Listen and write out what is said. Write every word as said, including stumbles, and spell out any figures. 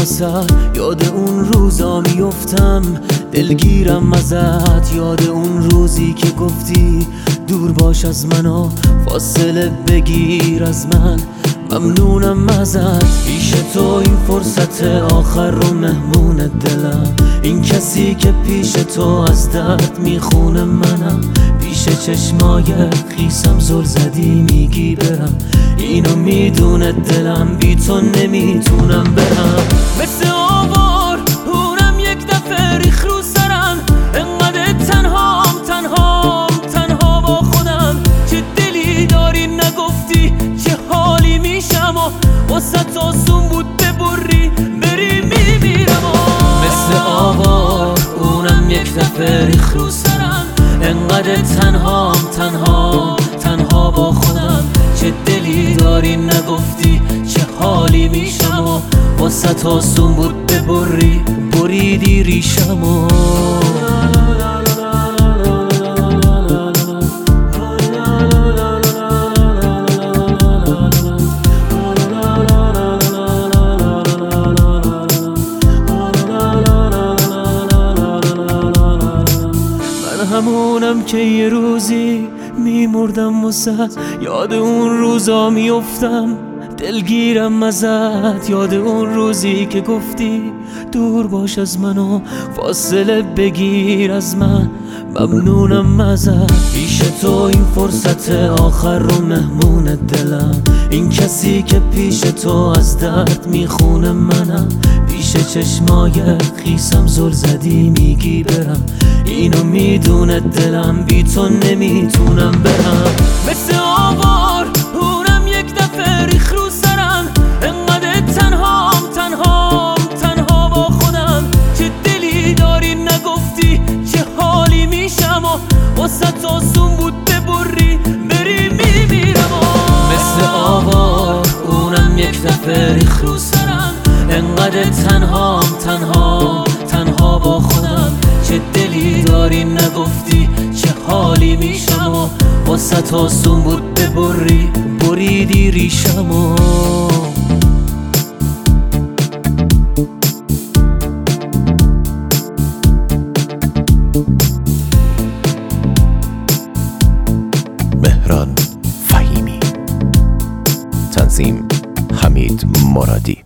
واسه یاد اون روزا میفتم، دلگیرم ازت. یاد اون روزی که گفتی دور باش از من و فاصله بگیر از من. ممنونم ازت، پیش تو این فرصت آخر رو مهمون دلم. این کسی که پیش تو از درد میخونه منم. پیش چشمای خیسم زل زدی میگی برم، اینو میدونه دلم، بی تو نمیتونم برم. مثل آوار اونم یک دفعه ریخ رو سرم، انقدر تنهام تنهام تنها با خودم. چه دلی داری نگفتی چه حالی میشم و واسه آسون بود ببری بری میمیرم. مثل آوار اونم یک دفعه ریخ رو سرم، انقدر تنهام تنهام تنها با خودم. چه دلی داری نگفتی چه حالی میشم و واسه آسون بود ببری بریدی ریشمو. همونم که یه روزی میمردم واسه یاد اون روزا میفتم، دلگیرم ازت. یاد اون روزی که گفتی دور باش از من و فاصله بگیر از من. ممنونم ازت، پیش تو این فرصت آخر رو مهمون دلم. این کسی که پیش تو از درد میخونه منم. پیش چشمای خیسم زل زدی میگی برم، اینو میدونه دلم، بی تو نمیتونم برم. مثل آوار اونم یک دفعه ریخ رو سرم، انقدر تنهام تنهام تنها با خودم. چه دلی داری نگفتی چه حالی میشم و واسه آسون بود ببری بری میمیرم. مثل آوار اونم یک دفعه ریخ رو سرم، انقدر تنهام تنهام تنها با خودم. چه دلی داری نگفتی چه حالی میشم و واسه آسون بود ببری بریدی ریشمو. مهران فهیمی، تنظیم حمید مرادی.